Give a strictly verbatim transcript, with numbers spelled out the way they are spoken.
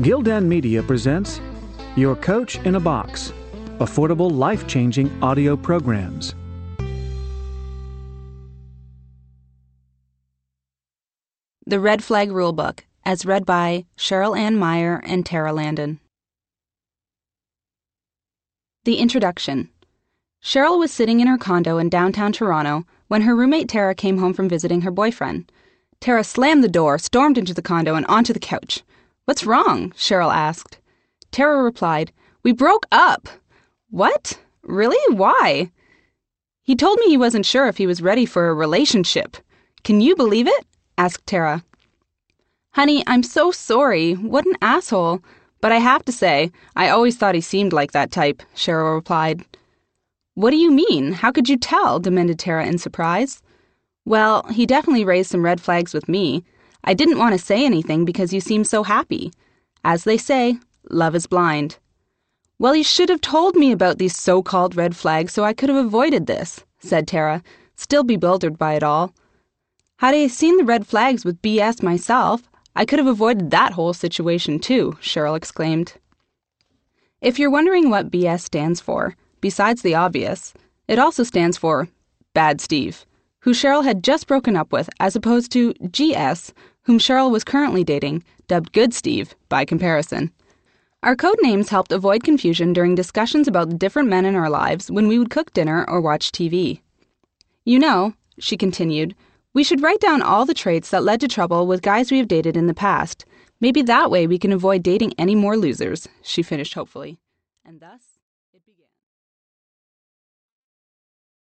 Gildan Media presents Your Coach in a Box, affordable, life-changing audio programs. The Red Flag Rulebook, as read by Cheryl Ann Meyer and Tara Landon. The Introduction. Cheryl was sitting in her condo in downtown Toronto when her roommate Tara came home from visiting her boyfriend. Tara slammed the door, stormed into the condo, and onto the couch. "What's wrong?" Cheryl asked. Tara replied, "We broke up." "What? Really? Why?" "He told me he wasn't sure if he was ready for a relationship." "Can you believe it?" asked Tara. "Honey, I'm so sorry. What an asshole. But I have to say, I always thought he seemed like that type," Cheryl replied. "What do you mean? How could you tell?" demanded Tara in surprise. "Well, he definitely raised some red flags with me. I didn't want to say anything because you seemed so happy. As they say, love is blind." "Well, you should have told me about these so-called red flags so I could have avoided this," said Tara, still bewildered by it all. "Had I seen the red flags with B S myself, I could have avoided that whole situation too," Cheryl exclaimed. If you're wondering what B S stands for, besides the obvious, it also stands for Bad Steve, who Cheryl had just broken up with, as opposed to G S, whom Cheryl was currently dating, dubbed Good Steve by comparison. Our code names helped avoid confusion during discussions about the different men in our lives when we would cook dinner or watch T V. "You know," she continued, "we should write down all the traits that led to trouble with guys we have dated in the past. Maybe that way we can avoid dating any more losers," she finished hopefully. And thus...